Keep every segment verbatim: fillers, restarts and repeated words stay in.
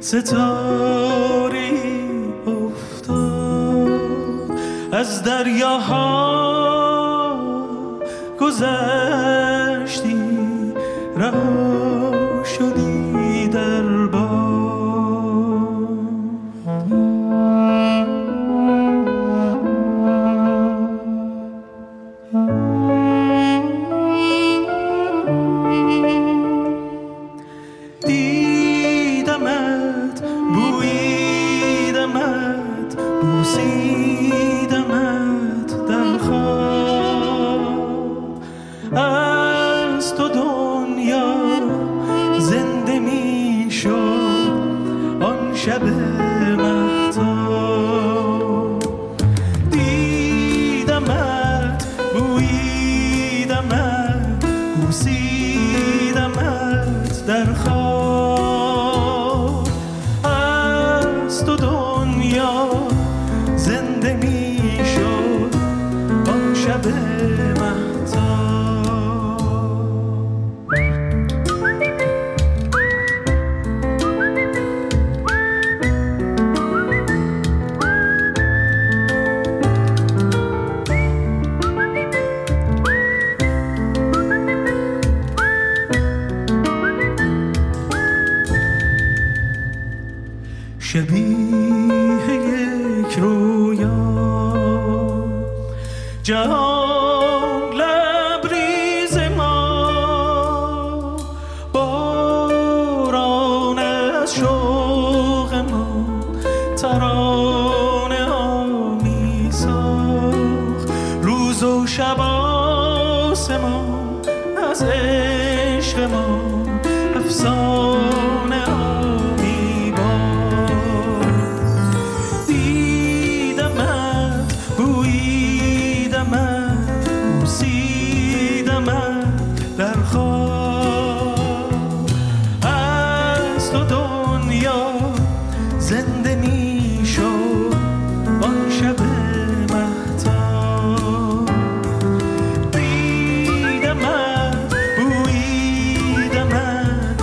ستاری افتاد از دریاها گذشتی رها شدی در باد دیدمت بویدمت بوسیدمت در خواب از تو دنیا زنده می شد آن شب مهتاب دیدمت بویدمت بوسیدمت در خواب از تو دنیا زنده می شد آن شب مهتاب شبیه یک رویا جهان لبریز ما باران از شوق ما ترانه ها می ساخت روز و شب آسمان از عشق ما افسانه ها می بارد دیدمت بویدمت بوسیدمت در خواب از تو دنیا زنده می شد آن شب مهتاب دیدمت بویدمت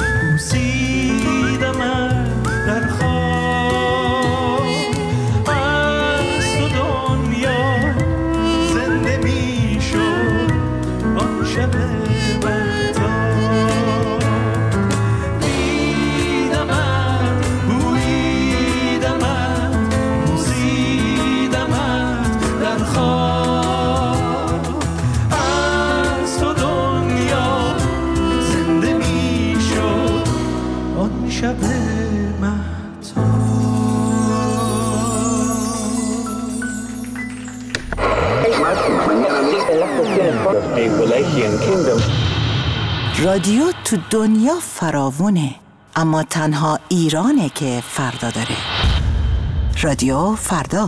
بوسیدمت در خواب از تو دنیا زنده می شد آن شب مهتاب دیدمت بویدمت بوسیدمت در خواب از تو دنیا زنده می شد آن شب مهتاب رادیو تو دنیا فراوونه، اما تنها ایرانه که فردا داره. رادیو فردا.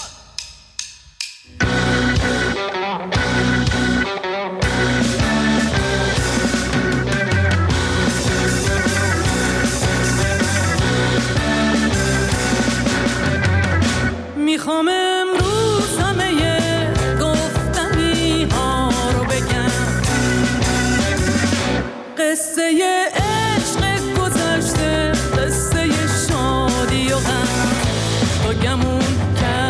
میخوام امروز همه گفتنی ها رو بگم، قصه عشق گذشته، قصه شادی و غم، تو گمون کرد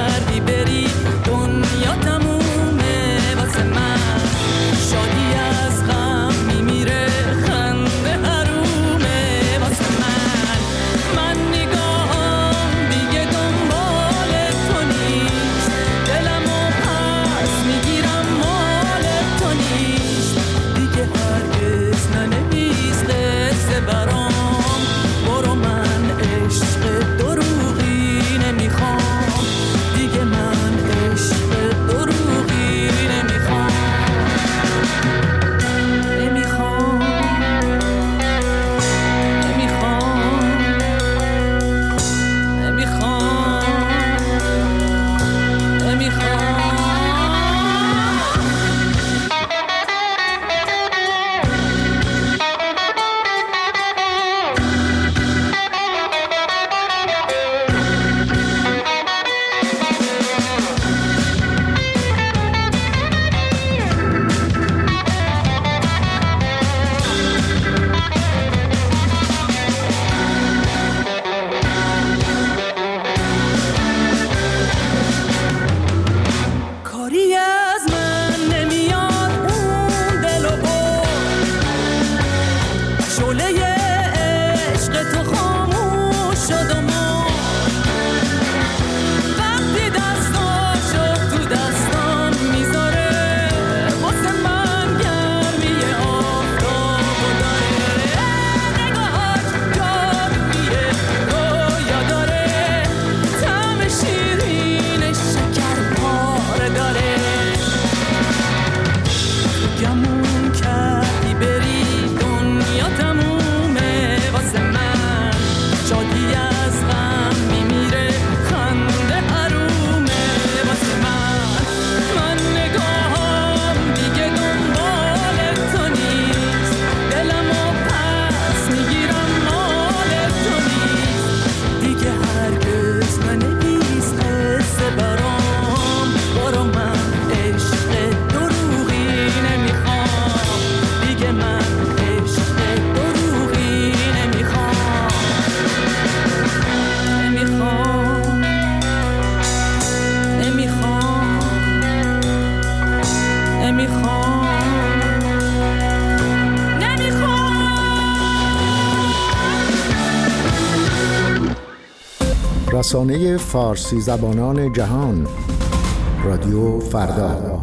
رسانه فارسی زبانان جهان، رادیو فردا.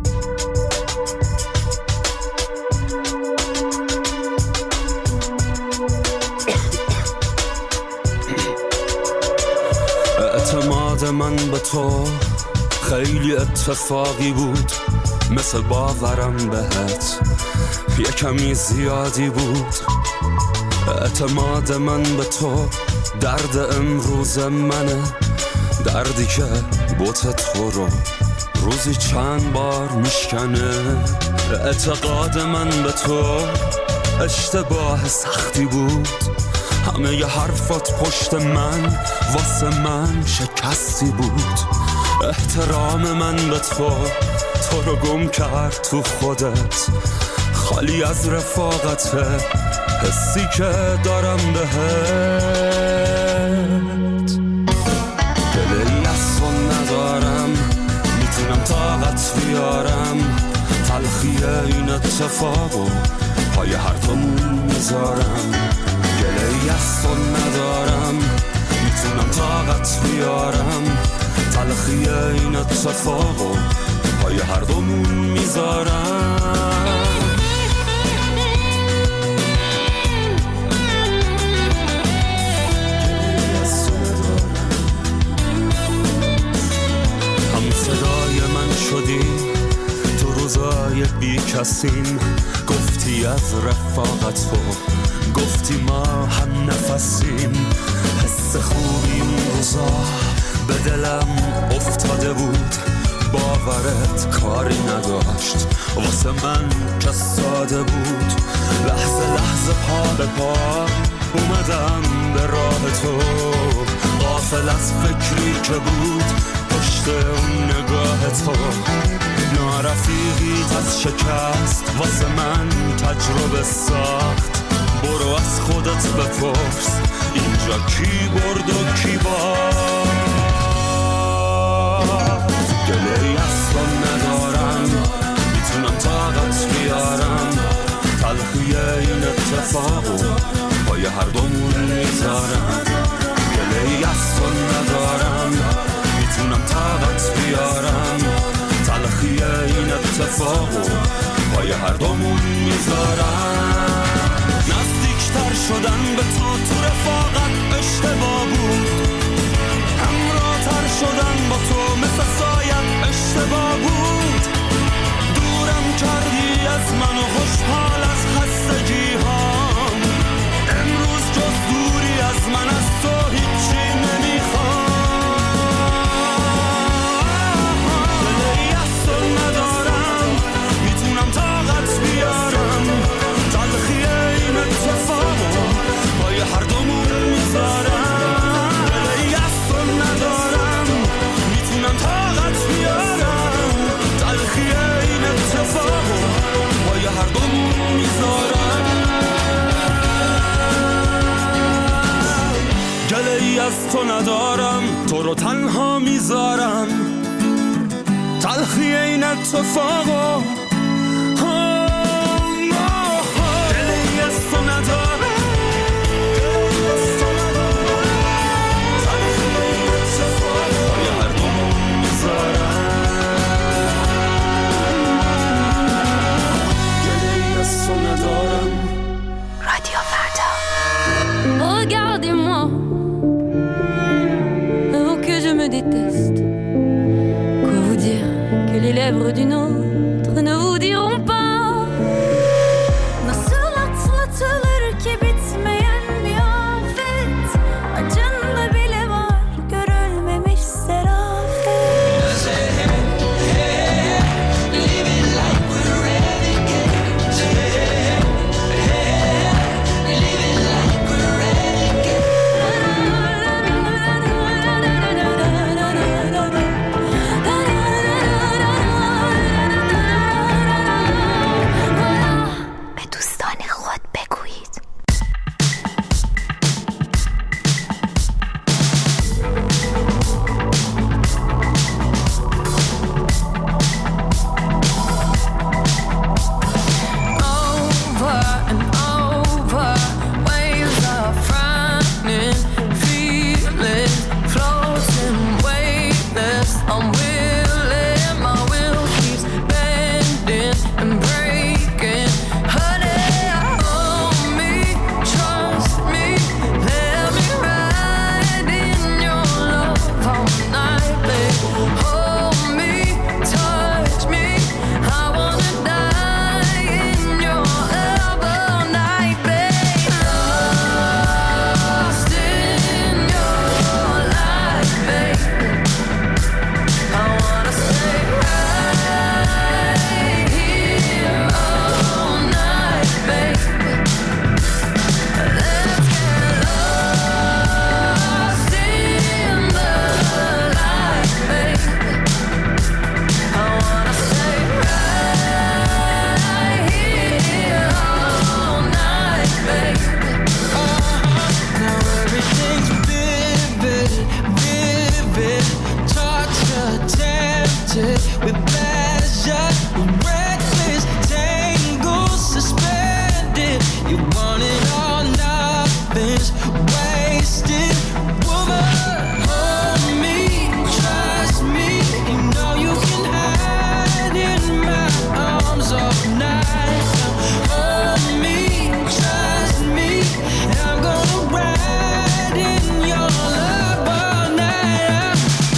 اعتماد من به تو خیلی اتفاقی بود، مثل باورم بهت یه کمی زیادی بود. اعتماد من به تو درد امروز منه، دردی که بوت تو رو روزی چند بار میشکنه. اعتقاد من به تو اشتباه سختی بود، همه ی حرفات پشت من واسه من شکستی بود. احترام من به تو تو رو گم کرد تو خودت، خالی از رفاقته حسی که دارم بهت. دلی از تو ندارم، میتونم طاقت بیارم، تلخی این اتفاقو پای هر دومون میذارم. گله‌ای از تو ندارم، میتونم طاقت بیارم، تلخی این اتفاقو پای هر دومون میذارم. هم صدای من شدی تو روزای بی کسیم، گفتی از رفاقت تو، گفتی ما هم نفسیم. حس خوبی اون روزا به دلم افتاده بود، باورت کاری نداشت واسه من که ساده بود. لحظه لحظه پا به پا اومدم به راه تو، غافل از فکری که بود پشت اون نگاه تو. نارفیقیت از شکست واسه من تجربه ساخت، برو از خودت بپرس اینجا کی برد و کی باخت. گله‌ای از تو ندارم، میتونم طاقت بیارم، تلخی این اتفاقو پای هر دومون میذارم. گله‌ای از تو ندارم، میتونم طاقت بیارم، تلخی این اتفاقو پای هر دومون میذارم. نزدیکتر شدن به تو تو رفاقت اشتباه بود، همراه‌تر شدن با تو مثل سایت اشتباه بود. دورم کردی از من و خوشحال از خستگی هام، امروز جز دوری از من از تو هیچی نمیخوام. دلی از تو ندارم، میتونم طاقت بیارم، تلخی این اتفاقو پای هر دومون میذارم. دلی از تو ندارم، میتونم طاقت بیارم، تلخی این اتفاقو پای هر دومون میذارم. گله‌ای از تو ندارم، تو رو تنها میذارم، تلخی این اتفاقو. گله‌ای از تو ندارم، تلخی این اتفاقو پای هر دومون میذارم. گله‌ای از تو ندارم. رادیو فردا. Regardez-moi, avant que je me déteste. Quoi vous dire que les lèvres d'une autre ne bending and breaking. Honey, hold me, trust me, let me ride in your love all night, babe. Hold me, touch me, I wanna die in your love all night, babe. Lost in your life, babe. I wanna stay right here all night, babe. Let's get lost in the light, babe. I wanna stay right here all night, babe. Now everything's vivid, vivid, torture, tempted with pleasure, reckless, tangled, suspended. You want it all, nothing's wasted. Woman, hold me, trust me. You know you can hide in my arms all night. Now hold me, trust me, and I'm gonna ride in your love all night.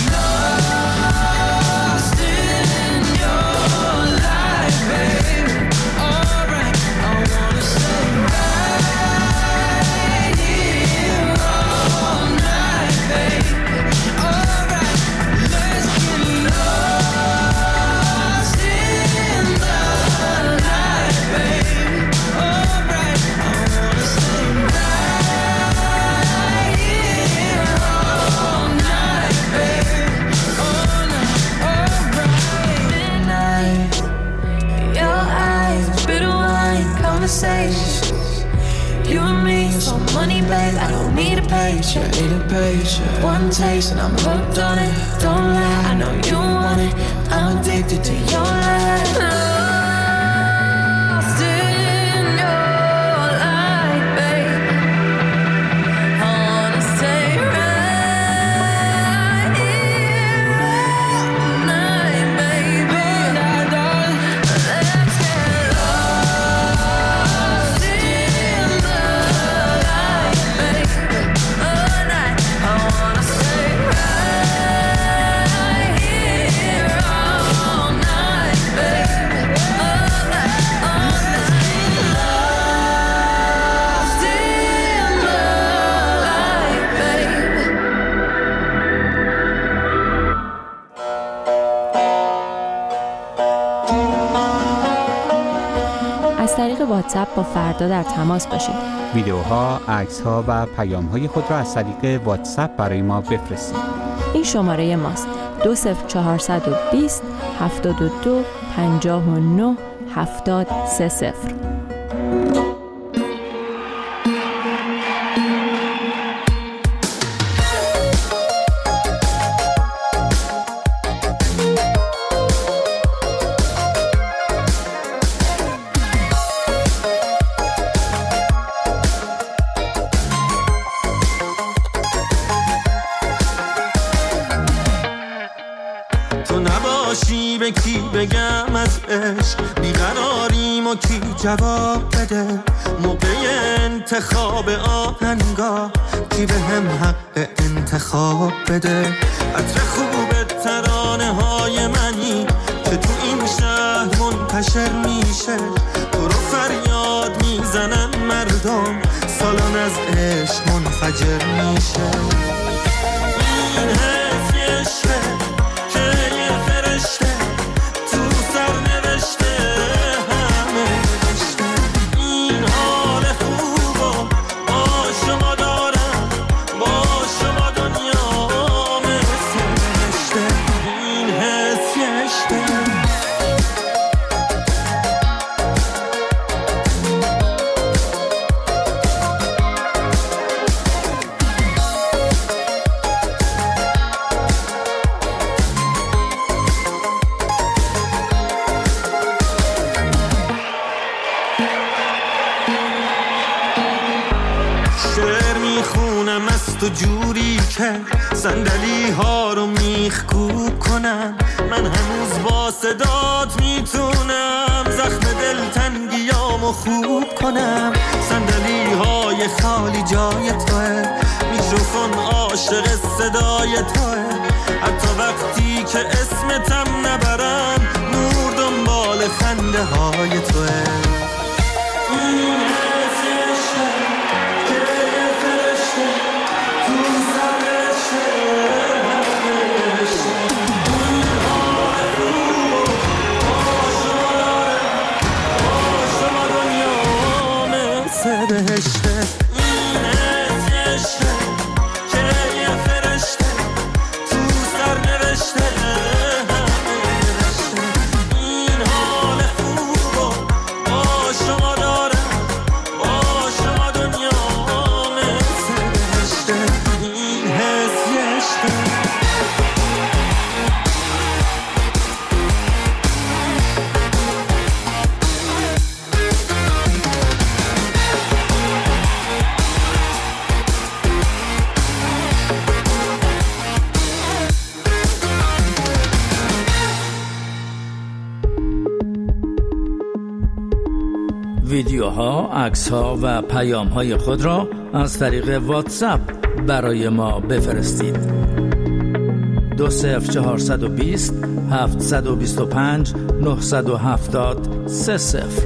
Lost in your life, babe. Alright, I wanna stay right here all night, babe. Alright, let's get lost in the light, babe. Alright, I wanna stay right here all night, babe. All night, alright. Midnight, your eyes, bitter wine, conversations. You and me, so money, babe. I don't need a paycheck. Need a paycheck. One taste and I'm hooked on it. Don't lie, I know you want it. I'm addicted to your light. Lost in your light, babe. I wanna stay right here all night, baby. Let's get lost in the light, babe. All night, I wanna stay right here all night, babe. All night, all night. Lost in the light, babe. از طریق واتساپ با فردا در تماس باشید. ویدیوها، عکس‌ها و پیام‌های خود را از طریق واتساپ برای ما بفرستید. این شماره ماست: دو صفر چهارصد و بیست هفتاد و دو پنجاه و نه هفتاد سه صفر. تو نباشی به کی بگم از عشق، بیقراریم و کی جواب بده. موقع انتخاب آهنگا کی به هم حق انتخاب بده. عطر خوب ترانه های منی که تو این شهر منتشر میشه، تو رو فریاد میزنن مردم، سالن از عشق منفجر میشه. این حس عشقه که یه فرشته تو سر نوشته همه نوشته. این حال خوبو با شما دارم، با شما دنیا مثل نوشته. این حس عشقه. شعر میخونم از تو جوری که صندلی ها رو میخکوب کنم. من هنوز با صدات میتونم خوب کنم. صندلی های خالی جای توه، میکروفون عاشق صدای توه. حتی وقتی که اسمتم نبرم نور دنبال خنده های توه. بهشته این عشقه که یه فرشته تو سر نوشته. این حال خوب و با شما دارم، با شما دنیا مثل بهشته. این حس یه عشقه. ویدیوها، عکس‌ها و پیام‌های خود را از طریق واتساپ برای ما بفرستید. دو صفر چهارصد و بیست هفتصد و بیست و پنج نهصد و هفتاد سه صفر.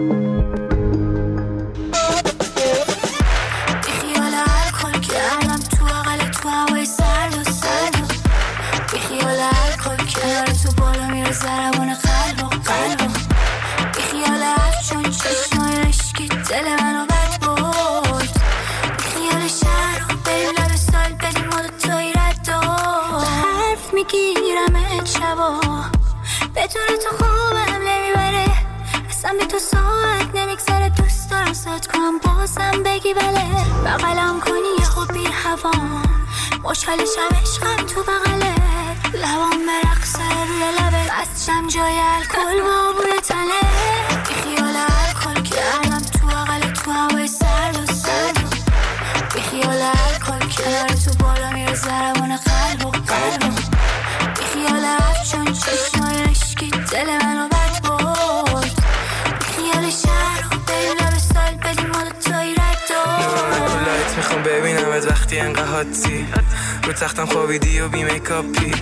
بدون تو خوبم نمیبره، اصلا بی تو ساعت نمیگذره. دوست دارم ساعت کنم بازم بگی بله. بغلم کنی یه خوب بی هوام، مشکل شب عشقم تو بغله. لبام برقصه روی لبه، بستشم جای الکل با بوی تنه. بی خیال الکل کردم تو بغل تو هوای سرد و سرد. بی خیال الکل کنار تو بالا میره ضربان قلب و قلب. بی خیال افشون چشمای عشقی دل منو بد برد. بی خیال شهر رو بریم لب سال بدیم ما دوتایی رد دار. لایت میخوام ببینمت وقتی انقدر حادی رو تختم خوابیدی و بی میکاپی.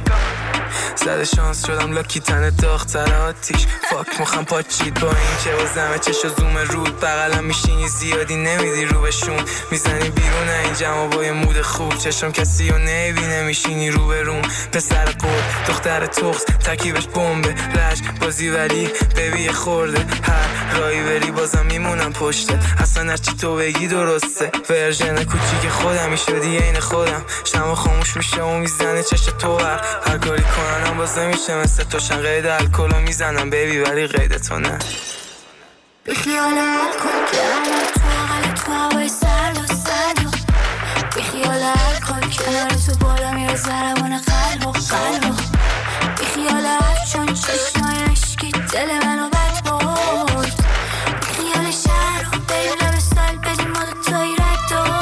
زده شانس شدم لاکی تنه داغ‌تر آتیش. فاک مخم پاچید با این که وزمه چش و زوم رود. بغلم میشینی زیادی نمیدی رو بهشون. میزنی بیرون این جمع با یه مود خوب. چشم کسی رو نمیبینه میشینی رو به روم. پسر قول دختر تخص ترکیبش بمبه. رج بازی ولی ببی خورده. هر رایی بری بازم میمونم پشته. اصلا هرچی تو بگی درسته. ورژن کوچیک خودم میشدی عین خودم. شما خاموش میشه و میزنه چش تو بر. هر کاری کنم باز نمیشه مثل تو. شن قید الکل رو میزنم بیبی ولی قید تو نه. بی خیال الکل کردم تو بغل تو هوای سرد و سرد. بی خیال الکل کنار تو بالا میره ضربان قلب و قلب. بی خیال افشون چشمای عشقی دل منو بد برد. بی خیال شهر رو بریم لب سال بدیم ما دوتایی رد دار.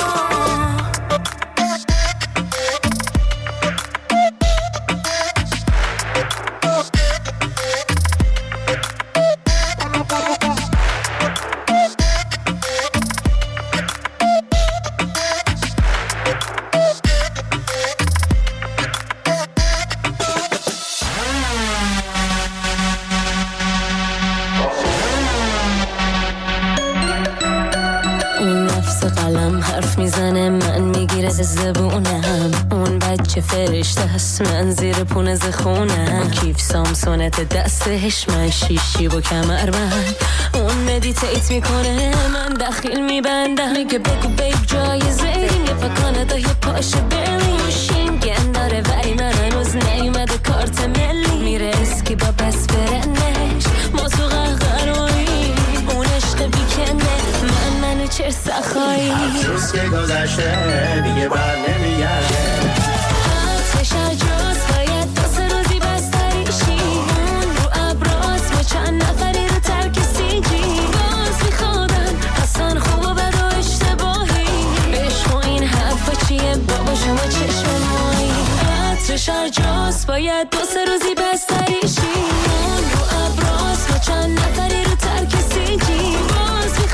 میزنه من میگیره زبونم. اون بچه فرشته هست من زیر پونه زخونم. کیف سامسونت دستش من شیشی و کمر بند. اون مدیتیت میکنه من داخل میبندم. میگه بگو بیب جای زیریم یه پا کانادا یه پاش بریم. شینگن داره ولی من هنوز نیومده کارت ملی. میره اسکی با بس برنش ما تو قهقرایی. اون عشق بیکنه من منو چه سخایی. روز که گذشته دیگه بر نمیگرده. آتش اجاز باید دو سه روزی بستریشی. اون رو ابراز با چند نفری رو ترک سیجی. باز میخوادم اصلا خوب و بد و اشتباهی. عشق و این حرفا چیه بابا شما چشم مایی. آتش اجاز باید دو سه روزی بستریشی. اون رو ابراز با چند نفری رو ترک سیجی. باز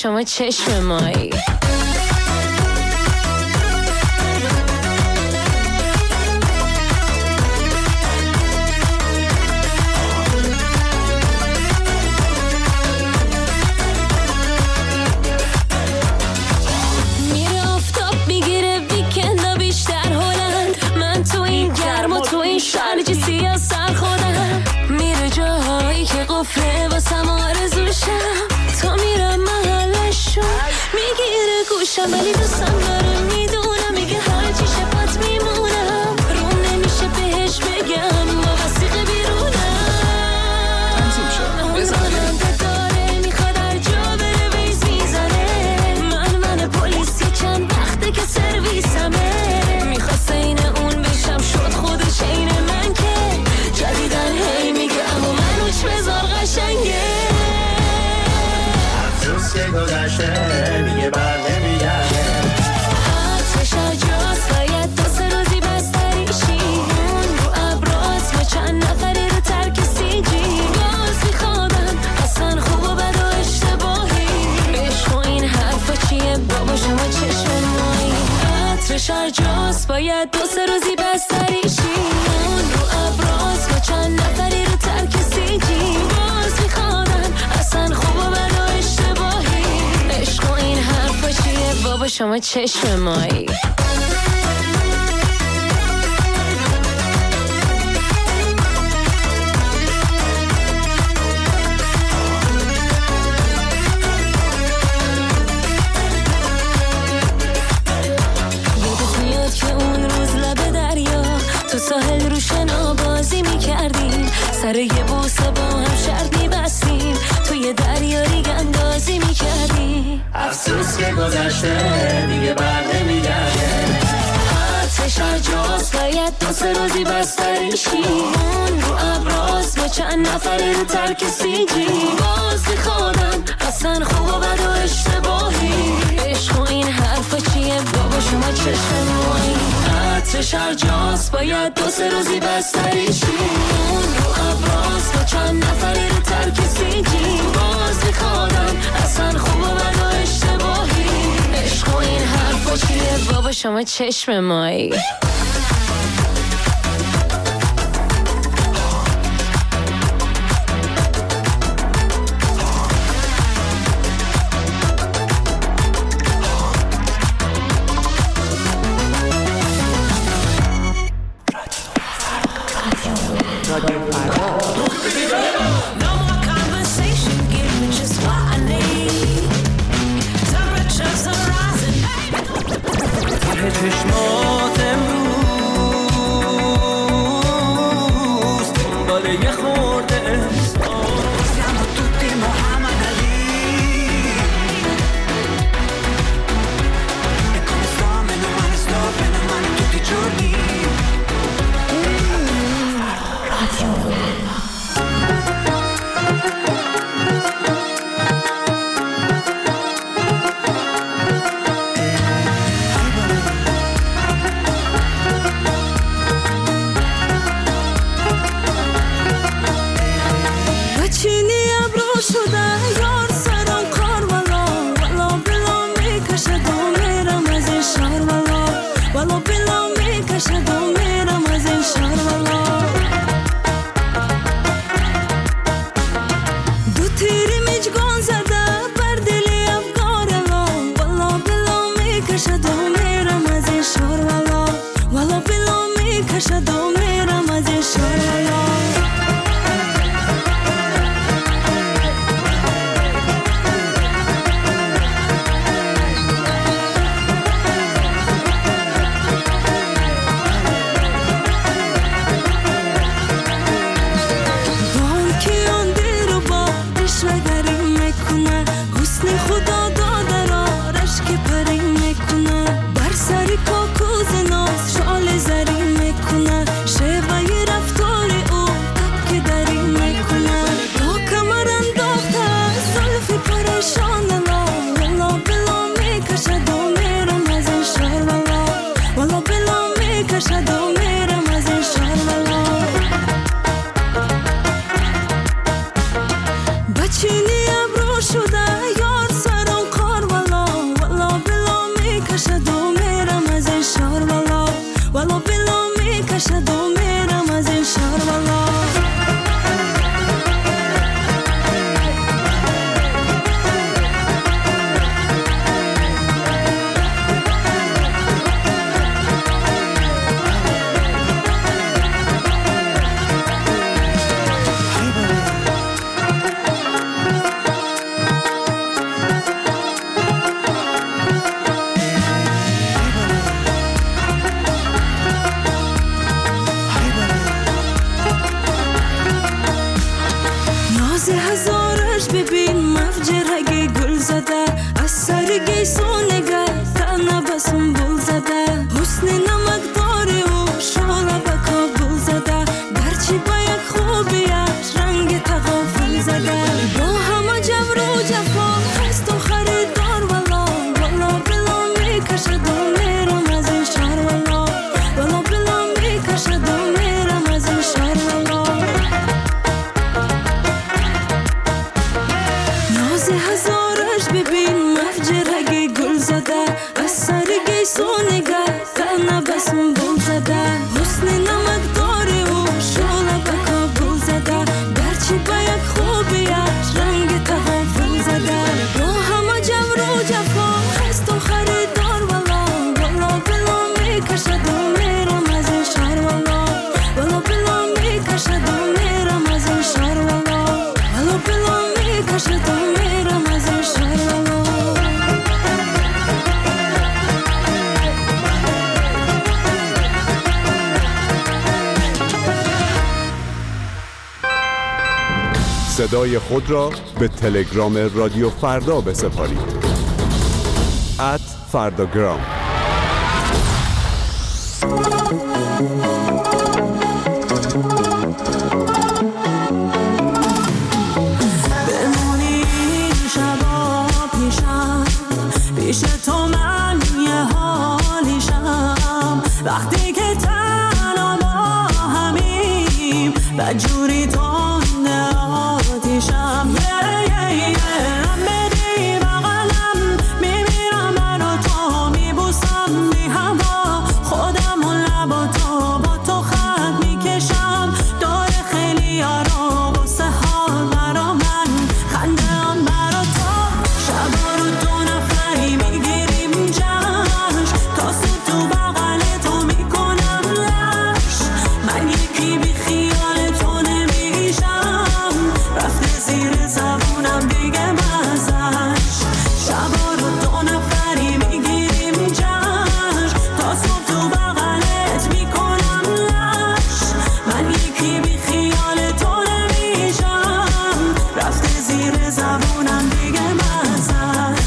شما چشم مایی. میره آفتاب میگیره ویکندا بیشتر هلند، من تو این گرم و تو این شرج سیاه سر خودم. میره جاهایی که قفله واسم آرزوشم، تا میرم محلشون میگیره گوشم، ولی دوستم داره میدونم میگه هرچی شفت میمونم، روم نمیشه بهش بگم با وسیقه بیرونم. اون داره میخواد هر جا بره ویز میزنه، من من پلیسی چند وقته که سرویسمه، میخواسته این اون بشم شد خودش این من که جدیدن هی میگه اما من اوچ بذار قشنگه. افسوس که گذشته دیگه بر نمیگرده، آتش آجاست باید دو سه روزی بستریشی، اون رو ابراز با چند نفری رو ترک سیجی، باز میخوادم اصلا خوب و بد و اشتباهی، عشق و این حرفا چیه بابا شما چشم مایی. آتش آجاست باید دو سه روزی بستریشی، اون رو ابراز با چند نفری رو ترک سیجی، باز میخوادم اصلا خوب و بد و اشتباهی، عشق و این حرفا چیه بابا شما چشم مایی. یادت میاد که اون روز لب دریا تو ساحل رو شنا بازی میکردیم، سر یه بوسه با هم شرط میبستیم، توی دریا ریگ اندازی میکردیم. افسوس که گذشته دیگه بر نمیگرده، آتش آجاست باید دو سه روزی بستریشی، اون رو ابراز با چند نفری رو ترک سیجی، باز میخوادم اصلا خوب و بد و اشتباهی، عشق و این حرفا چیه بابا شما چشم مایی. آتش آجاست باید دو سه روزی بستریشی، اون رو ابراز با چند نفری رو ترک سیجی، باز میخوادم اصلا خوب و بد و اشتباهی، عشق و این حرفا چیه بابا شما چشم مایی. چشمات امروز دنبال یه خورده احساس، siamo tutti Muhammad Ali e come sto meno male sto bene male tutti i giorni. سری کوکوز ناز شال زری میکنه شیوه رفتار او میکشد و میرم از این شهر والا. ببین مفجرگی گل زده از سرگی سونگه تنه بسون بول زده حسن نمک داری و شاله بکا بول زده گرچی با یک خوبیش رنگ تغافل زده با همه جبر و جفا هست و خریدار والا والا بلا میکشد و میرم از این شهر والا والا بلا میکشد و میرم از این شهر والا. هزارش ببین مفجرگی گل زده از سرگی سونگه تنه بسون بول زده حسن نمک داری و شاله بکا بول زده گرچی با یک خوبیش رنگ تغافل زده با همه جبر و جفا هست و خریدار والا والا بلا میکشد و میرم از این شهر والا والا بلا میکشد و میرم از این شهر والا والا بلا میکشد و میرم از این شهر والا. صدای خود را به تلگرام رادیو فردا بسپارید. ات فرداگرام. بمونی شبا پیشم پیش تو من یه حالیشم وقتی که تنها با همیم بدجوری تنده آتیشم یه یه یه هم بدی بغلم میمیرم من و تو میبوسم بی هوا خودم و لبا تو با تو خط میکشم داره خیلی یارو بسه حال برا من خنده هم برا تو شبا رو دو نفری میگیریم جشن تا سود تو بغل تو میکنم لش من یکی بی خیال تو نمیشم رفته زیر زبونم دیگه مزش شبا رو دو نفری میگیریم جشن تا صبح تو بغلت میکنم لش من یکی بی خیال تو نمیشم رفته زیر زبونم دیگه مزش.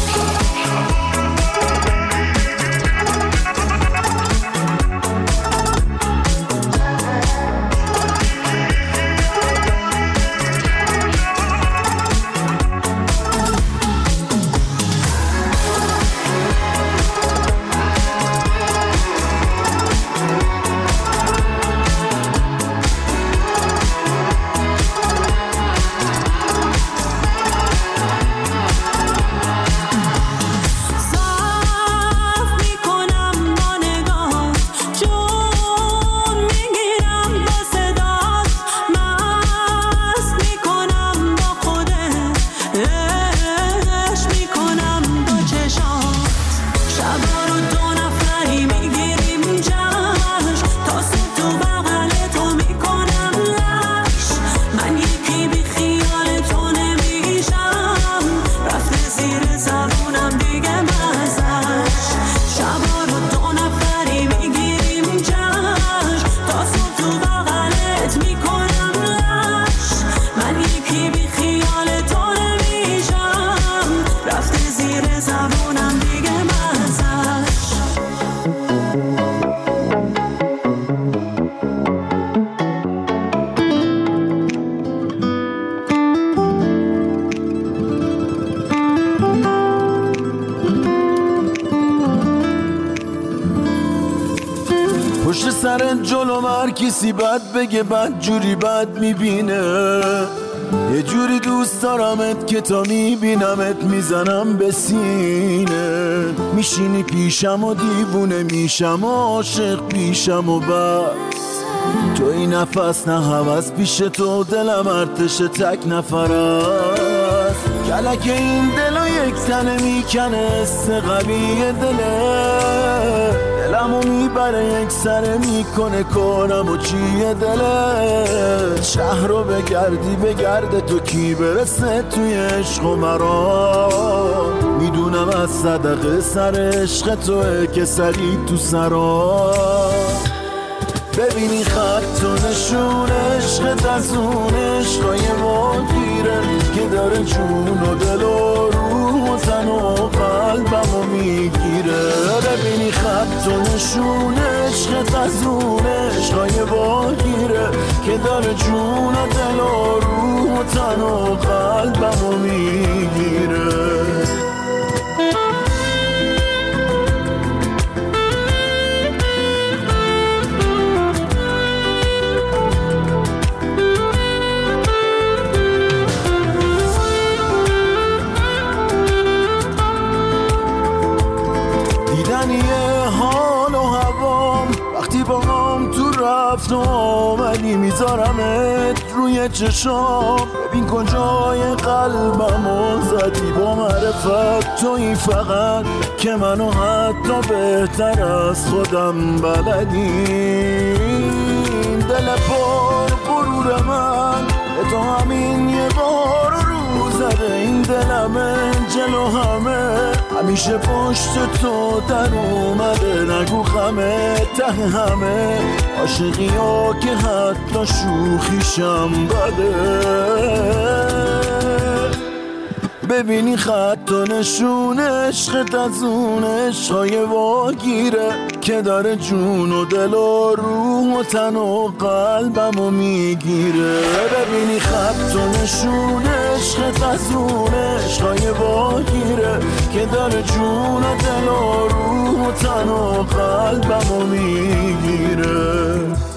صاف میکنم با نگاه جون میگیرم با صدات مست میکنم با خودت عشق میکنم با چشات شبا رو دو نفری میگیریم جشن تا صبح تو بغل تو میکنم لش من یکی بی خیال تو نمیشم رفته زیر زبونم دیگه مزش شبا رو دو نفری میگیریم جشن تا صبح تو بغلت میکنم لش من یکی بی خیال تو نمیشم رفته زیر زبونم دیگه مزش. پشت سرت جلو هر کسی بد بگه بد جوری بد میبینه یه جوری دوست دارمت که تا میبینمت میزنم به سینه، میشینی پیشم و دیوونه میشم و عاشق پیشم و بس. تو این نفس نه هوس پیش تو دلم ارتش تک نفر است. کلک این دلو یک تنه میکنه است قوی دله، دلمو میبره یک سره میکنه کنم و چیه دله. شهر رو بگردی بگرده تو کی برسه توی عشق و مرا، میدونم از صدقه سر عشق توه که سری تو سرا. ببینی خط و نشون عشقت از اون عشقای مگیره که داره جون و دل و روح و تن و قلبمو میگیره. ببینی خط و نشون عشقت از اون عشقای مگیره که داره جون و دل و روح و تن و قلبمو میگیره. رفت و آمدی میذارمت روی چشام، ببین کجای قلبمو زدی با معرفت تویی فقط که منو حتی بهتر از خودم بلدی. دل پر غرور من به تو همین یه بار رو زده، این دلمه جلو همه همیشه پشت تو در اومده. نگو خمه ته همه عاشقی ها که حتی شوخیشم بده. ببینی خط و نشون عشقت از اون عشقای واگیره که داره جون و دل و روح و تن و قلبمو میگیره. ببینی خط و نشون عشقت از اون عشقای واگیره که داره جون و دل و روح و تن و قلبمو میگیره.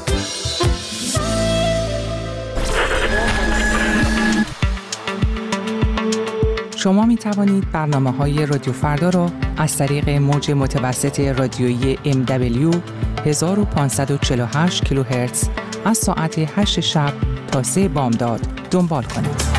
شما می توانید برنامه های رادیو فردا را از طریق موج متوسط رادیویی ام دبلیو هزار و پانصد و چهل و هشت کیلوهرتز از ساعت هشت شب تا سه بامداد دنبال کنید.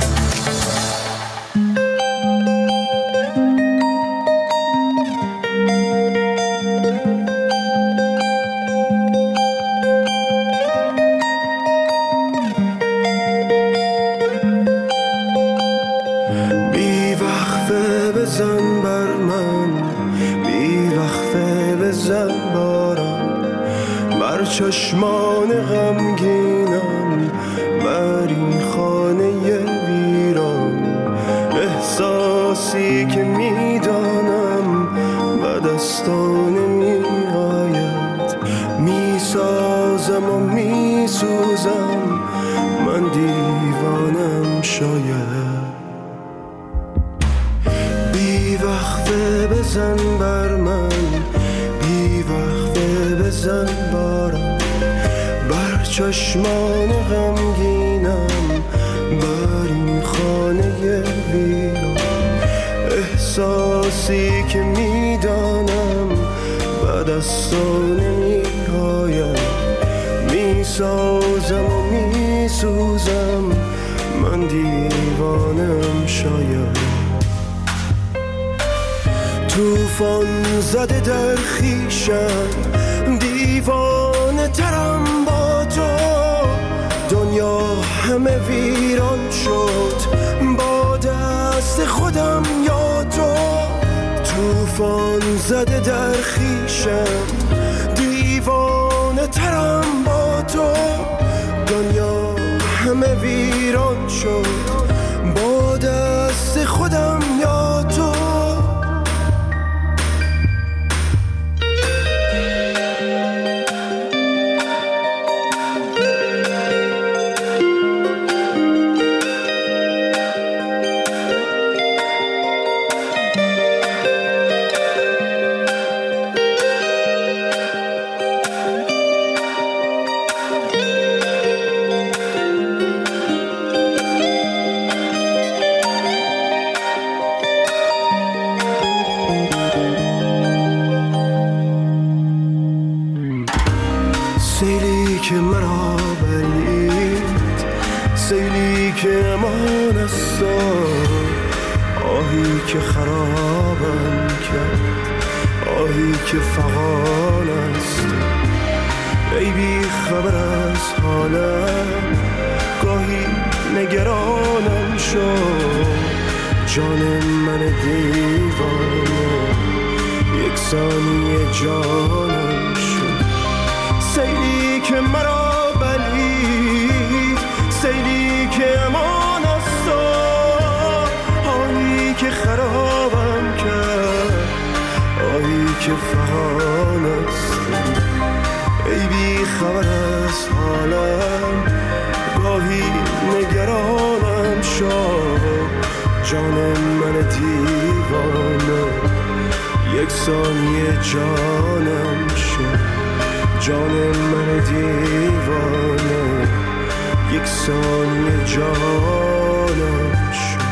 چشمان غمگینم بر این خانه ویران، احساسی که میدانم به دستان میآید. میسازم و میسوزم من دیوانم شاید. بی وقفه بزن بر من، بی وقفه بزن بارم، بر چشمان غمگینم بر این خانه ویران. احساسی که میدانم به دستان نمیآید. میسازم و میسوزم من دیوانم شاید. توفان زده در خویشم دیوانه ترم با تو، دنیا همه ویران شد با دست خودم یا تو. توفان زده در خویشم دیوانه ترم با تو، دنیا همه ویران شد با دست خودم یا تو. سیلی که مرا بلید، سیلی که امان است، آهی که خرابم کرد، آهی که فغان است. ای بی خبر از حالم، گاهی نگرانم شد، جان من دیوانه یک ثانیه جانم شد. سیلی که مرا بلید، سیلی که امان است، آهی که خرابم کرد، آهی که فغان است. ای بی خبر از حالم، گاهی نگرانم شد، جان من دیوانه یک ثانیه جانم شد، جان من دیوانه یک ثانیه جانم شد.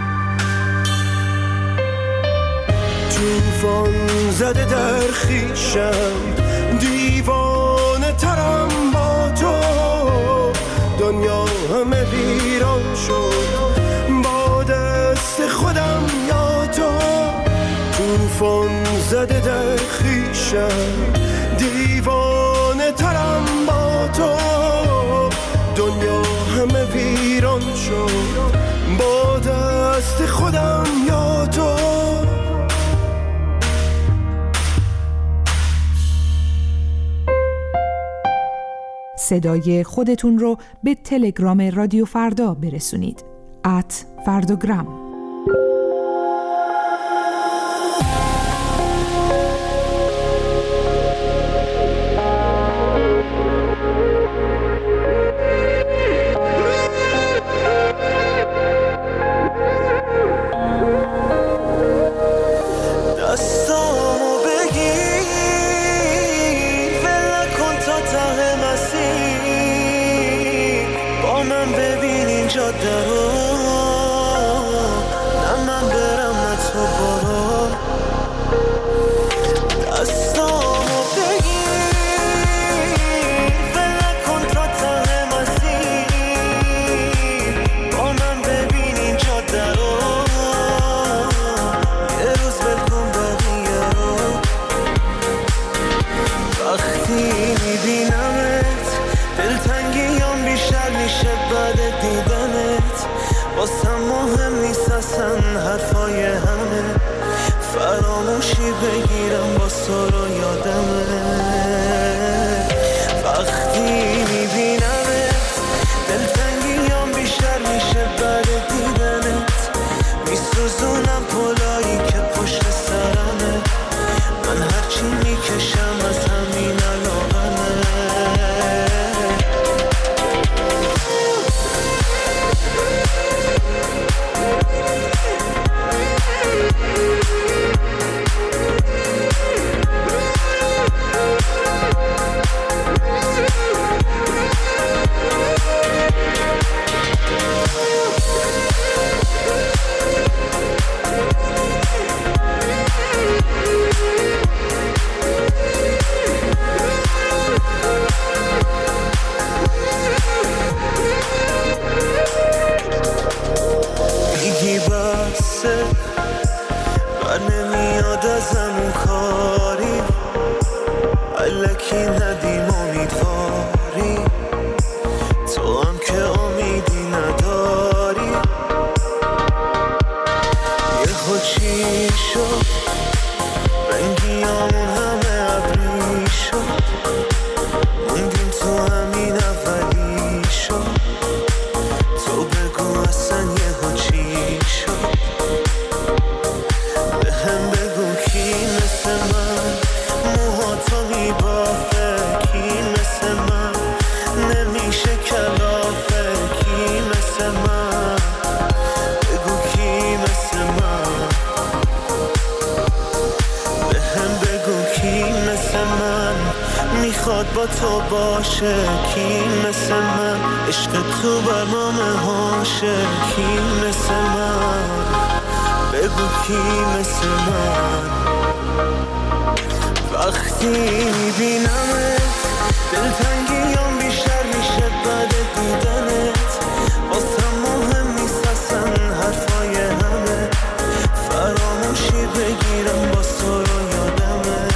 توفان زده در خویشم، دیوانه ترم با تو، دنیا همه ویران شد با دست خودم یا تو. توفان زده در خویشم، دیوانه ترم با تو، دنیا همه ویران شد با دست خودم یا تو. صدای خودتون رو به تلگرام رادیو فردا برسونید. ات فرداگرام. با تو باشه کی مثل من، عشق تو برنامه هاشه کی مثل من، بگو کی مثل من. وقتی میبینمت دلتنگیام بیشتر میشه بعد دیدنت واسم مهم نیست اصلا حرفای همه فراموشی بگیرم با تو رو یادمه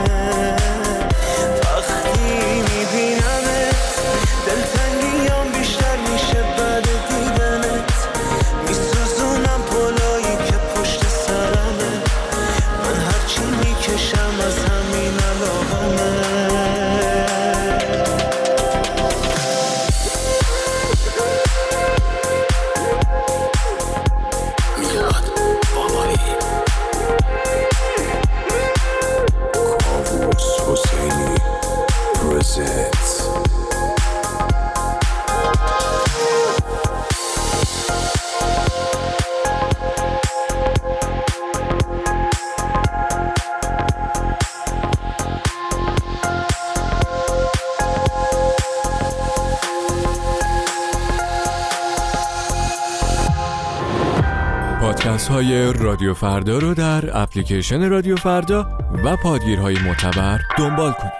وقتی میبینمت دلتنگیام بیشتر میشه بعد دیدنت میسوزونم پلایی که پشت سرمه من هرچی میکشم از همین علاقمه پادکست های رادیو فردا رو در اپلیکیشن رادیو فردا و پادگیرهای معتبر دنبال کنید.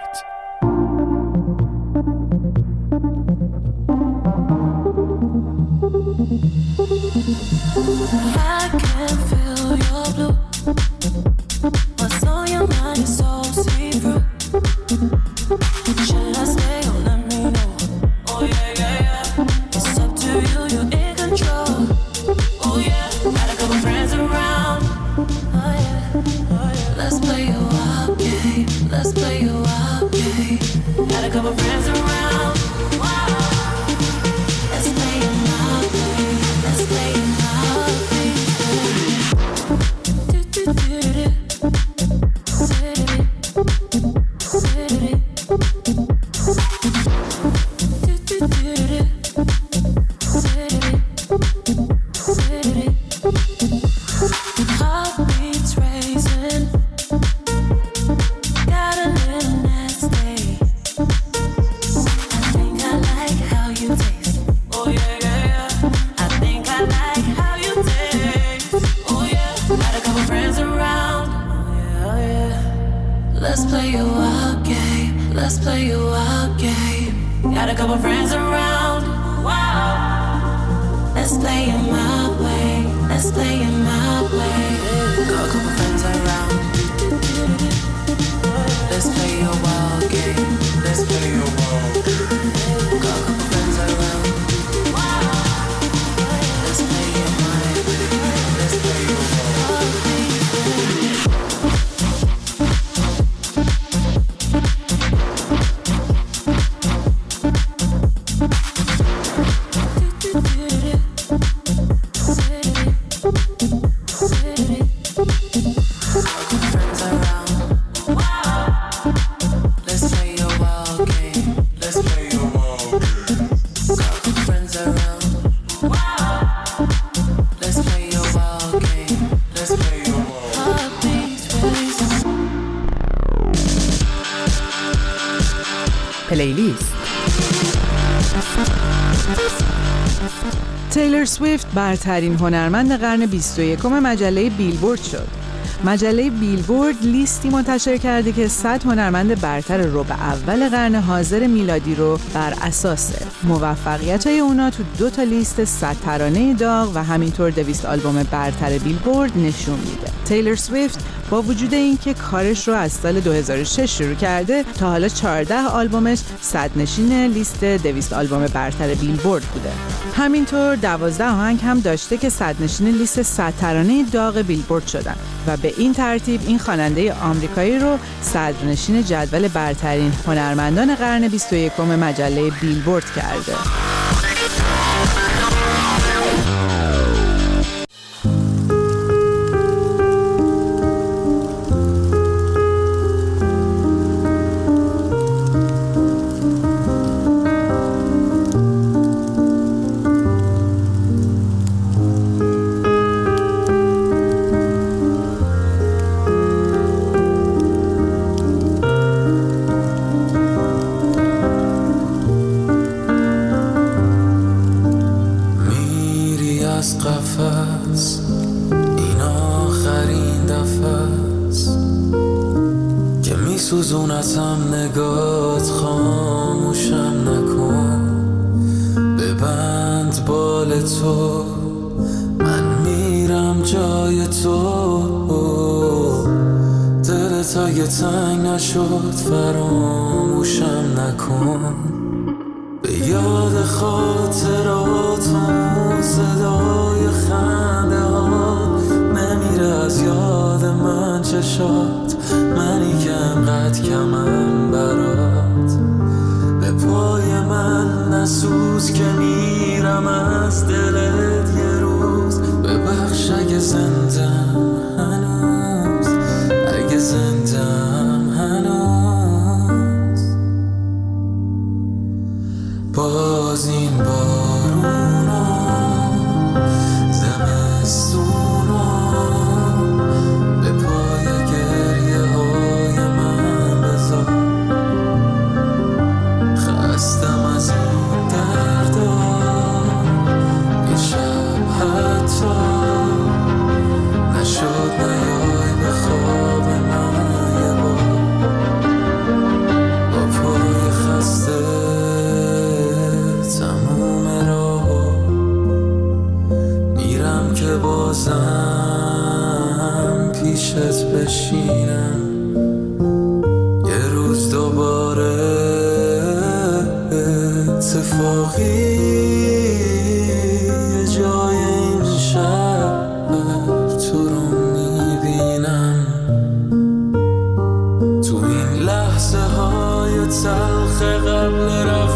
پلیلیست. تیلر سویفت برترین هنرمند قرن بیست و یکم مجله بیلبورد شد. مجله بیلبورد لیستی منتشر کرده که صد هنرمند برتر ربع اول قرن حاضر میلادی رو بر اساس موفقیت‌های اونا تو دو تا لیست صد ترانه داغ و همینطور دویست آلبوم برتر بیلبورد نشون میده. تیلر سویفت با وجود اینکه کارش رو از سال دو هزار و شش شروع کرده تا حالا چهارده آلبومش صد نشین لیست دویست آلبوم برتر بیلبورد بوده. همینطور دوازده آهنگ هم داشته که صد نشین لیست صد ترانه داغ بیلبورد شدن و به این ترتیب این خواننده آمریکایی رو صدر نشین جدول برترین هنرمندان قرن بیست و یکم مجله بیلبورد کرده. بسوزونتم نگات، خاموشم نکن، ببند بال تو، من میرم جای تو. دلت اگه تنگ نشد فراموشم نکن، به یاد خاطراتون صدای خنده ها نمیره از یاد من چشات، منی که انقدر کمم برات. به پای من نسوز که میرم از دلت یه روز، ببخش اگه زندم هنوز، اگه زندم هنوز. باز این بارونا زمستونا به پای گریه های من بذار. خستم از این دردا، یه شب حتی نشد نیای به خواب من یه بار. با پای خسته تموم راه میرم که بازم پیشت بشینم، یه روز دوباره اتفاقی یه جای این شهر تو رو میبینم. تو این لحظه های تلخ قبل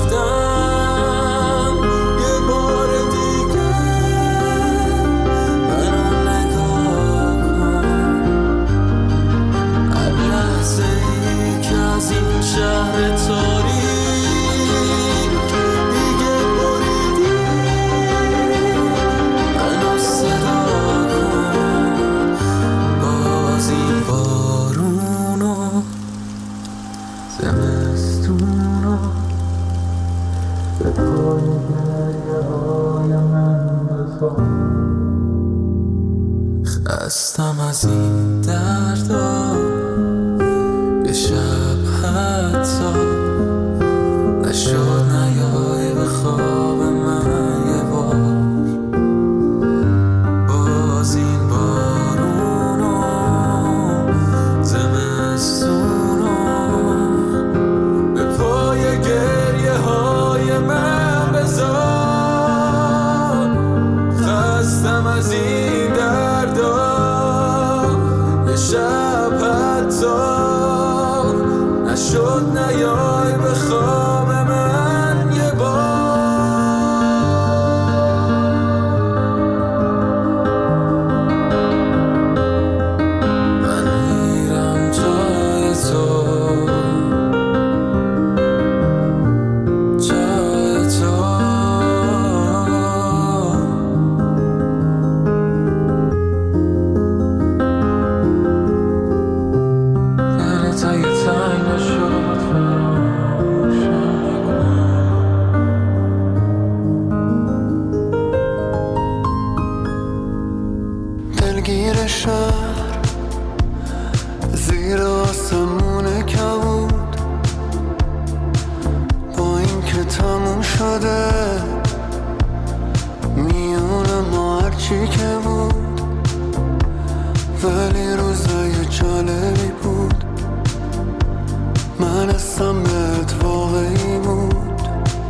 رفتن یه بار دیگه منو نگاه کن. هر لحظه ای که از این شهر تاریک دیگه بریدی منو صدا کن. باز این بارونو زمستونو به پای گریه های من بذار. خستم از این دردا، یه شب حتی نشد نیای به خواب من یه بار. باز این بارونو زمستونو به پای گریه های من بذار. خستم از این دردا، یه شب حتی نشد نیای به خواب من یه بار. من میرم جای تو، جای تو. دلت اگه تنگ نشد فراموشم نکن. دلگیر شهر زیر آسمون کبود، با این که تموم شده میونه ما هرچی که بود، ولی روزای جالبی بود. من هستم بهت واقعی بود.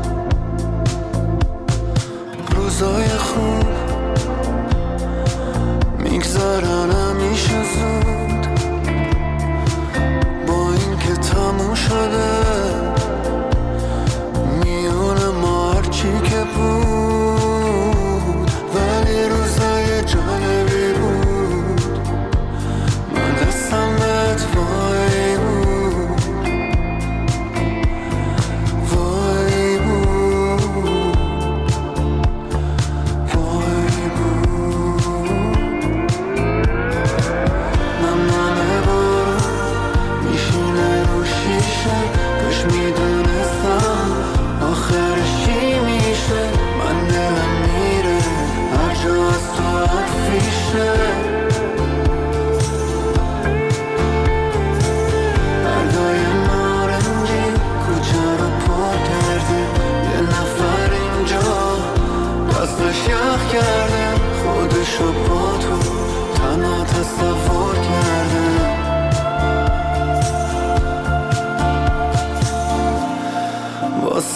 روزای خوب میگذرن همیشه زود، با این که تموم شده میونه ما هرچی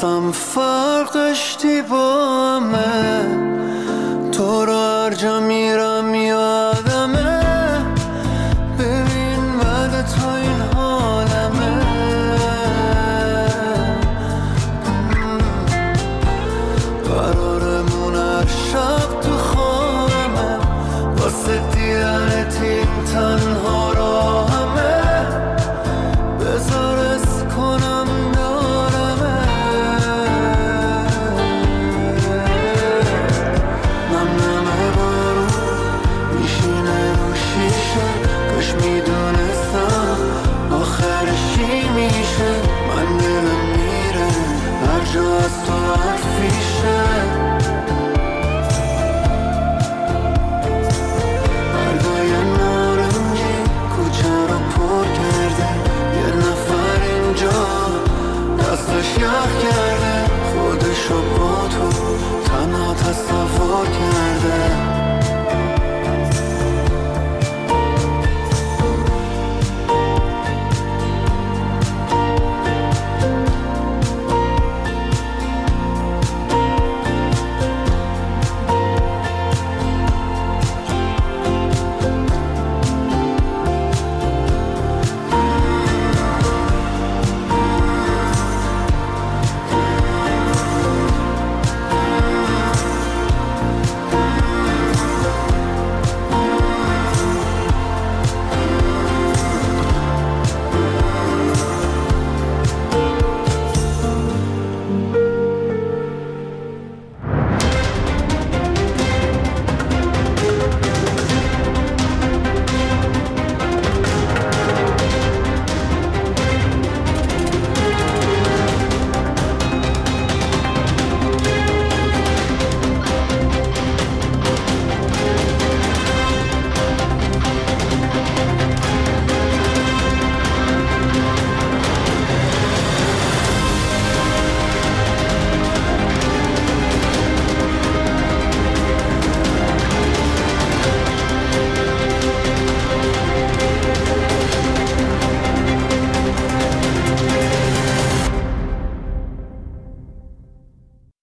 بازم فرق داشتی با همه، تو رو هر جا میرم یادمه، ببین بعد تو این حالمه، قرارمون هر شب تو خوابمه، واسه دیدنت این تنها راهمه، بذار از کنم دارمه، نمنمه بارون میشینه رو شیشه، کاش میدونستم آخرش چی میشه، من دلم میره هر جا از تو حرفیشه، بردای نارنجی کوچه رو پر کرده، یه نفر اینجا دستش یخ کرده، خودشو با تو تنها تصور کرده.